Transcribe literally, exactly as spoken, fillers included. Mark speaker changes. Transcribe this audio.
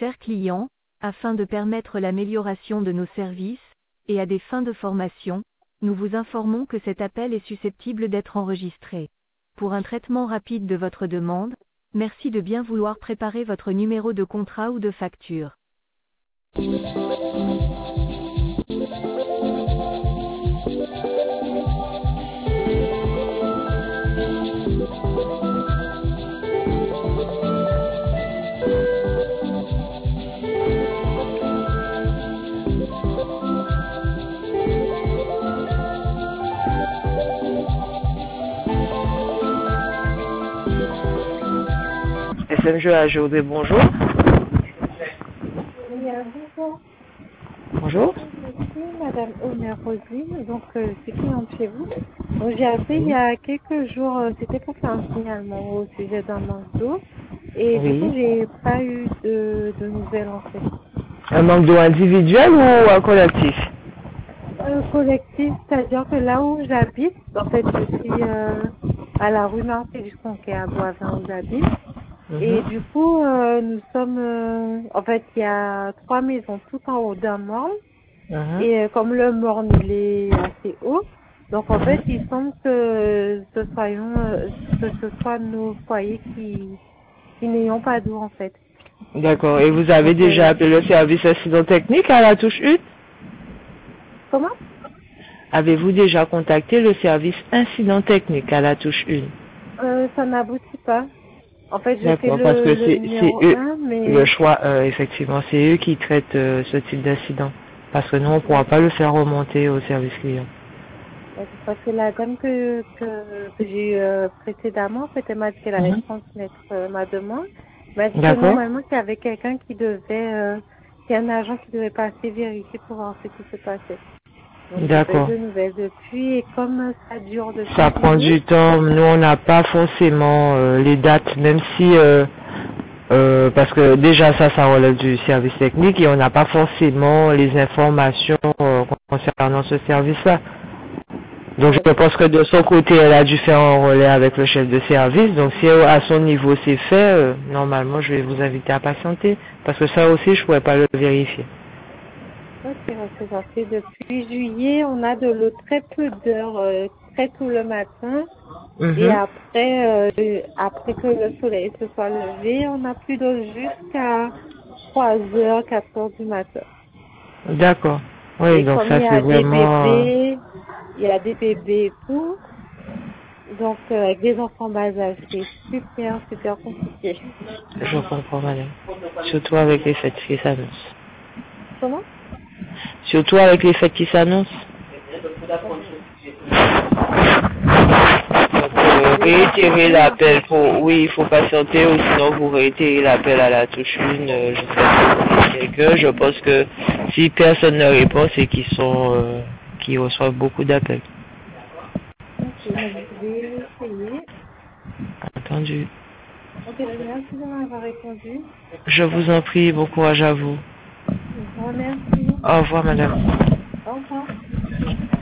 Speaker 1: chers clients, afin de permettre l'amélioration de nos services, et à des fins de formation, nous vous informons que cet appel est susceptible d'être enregistré. Pour un traitement rapide de votre demande, merci de bien vouloir préparer votre numéro de contrat ou de facture.
Speaker 2: S M G à Géodé, bonjour.
Speaker 3: Oui, euh, bonjour.
Speaker 2: Bonjour.
Speaker 3: Je suis Madame Omer Roselyne, donc euh, je suis cliente chez vous. Donc j'ai appelé il y a quelques jours, euh, c'était pour faire un signalement au sujet d'un manque d'eau. Et du coup,
Speaker 2: Oui.
Speaker 3: j'ai pas eu de, de nouvelles en fait.
Speaker 2: Un manque d'eau individuel ou un collectif?
Speaker 3: Euh, collectif, c'est-à-dire que là où j'habite, en fait, je suis euh, à la rue Martin du Conquet à Boisvin où j'habite. Et
Speaker 2: Mhm.
Speaker 3: du coup, euh, nous sommes, euh, en fait, il y a trois maisons tout en haut d'un morne.
Speaker 2: Mhm.
Speaker 3: Et euh, comme le morne, il est assez haut, donc en fait, il semble que ce, soyons, euh, que ce soit nos foyers qui, qui n'ayons pas d'eau, en fait.
Speaker 2: D'accord. Et vous avez
Speaker 3: Donc,
Speaker 2: déjà
Speaker 3: euh,
Speaker 2: appelé le service incident technique à la touche un?
Speaker 3: comment
Speaker 2: Avez-vous déjà contacté le service incident technique à la touche un?
Speaker 3: euh, Ça n'aboutit pas. En fait, je fais
Speaker 2: D'accord, parce
Speaker 3: le,
Speaker 2: que
Speaker 3: le
Speaker 2: c'est c'est
Speaker 3: numéro
Speaker 2: eux,
Speaker 3: un,
Speaker 2: le
Speaker 3: mais
Speaker 2: choix, euh, effectivement, c'est eux qui traitent euh, ce type d'incident. Parce que nous, on ne pourra pas le faire remonter au service client.
Speaker 3: parce que la dame que, que, que j'ai eue euh, précédemment, en fait, elle m'a dit qu'elle allait
Speaker 2: Mhm.
Speaker 3: transmettre euh, ma demande. Elle m'a dit que
Speaker 2: D'accord.
Speaker 3: normalement, qu'il y avait quelqu'un qui devait, euh, qu'il y a un agent qui devait passer vérifier pour voir ce qui se passait. Donc, j'ai pas eu
Speaker 2: D'accord.
Speaker 3: de nouvelles depuis. Et comme ça dure
Speaker 2: Ça
Speaker 3: depuis
Speaker 2: prend
Speaker 3: juillet,
Speaker 2: du temps. Nous, on n'a pas forcément euh, les dates, même si, euh, euh, parce que déjà ça, ça relève du service technique et on n'a pas forcément les informations euh, concernant ce service-là. Donc
Speaker 3: ouais.
Speaker 2: je pense que de son côté, elle a dû faire un relais avec le chef de service. Donc si euh, à son niveau c'est fait, euh, normalement je vais vous inviter à patienter. Parce que ça aussi, je pourrais pas le vérifier.
Speaker 3: Ok, ok, parce que depuis juillet, on a de l'eau très peu d'heures, euh, très tôt le matin. Et
Speaker 2: Mhm.
Speaker 3: après, euh, après que le soleil se soit levé, on n'a plus d'eau jusqu'à trois heures, quatre heures du matin.
Speaker 2: D'accord. Oui,
Speaker 3: Et
Speaker 2: donc
Speaker 3: comme
Speaker 2: ça
Speaker 3: il y
Speaker 2: c'est
Speaker 3: a des
Speaker 2: vraiment...
Speaker 3: bébés, il y a des bébés et tout, donc euh, avec des enfants bas âge, c'est super, super compliqué.
Speaker 2: Je comprends, madame. Surtout avec les fêtes qui s'annoncent.
Speaker 3: Comment?
Speaker 2: Surtout avec les fêtes qui s'annoncent.
Speaker 3: Mhm.
Speaker 2: Donc,
Speaker 3: Donc
Speaker 2: euh,
Speaker 3: les gens sont
Speaker 2: réitérer
Speaker 3: bien
Speaker 2: l'appel
Speaker 3: impatients.
Speaker 2: pour... Oui, il faut patienter ou sinon vous réitérez l'appel à la touche une euh, jusqu'à quelqu'un. Je pense que si personne ne répond, c'est qu'ils sont... euh, qu'ils reçoivent beaucoup d'appels.
Speaker 3: Ok, donc je vais essayer.
Speaker 2: Entendu.
Speaker 3: Ok, merci de m'avoir répondu.
Speaker 2: Je vous en prie, bon courage à vous.
Speaker 3: Je vous remercie.
Speaker 2: Au revoir, madame.
Speaker 3: Au revoir.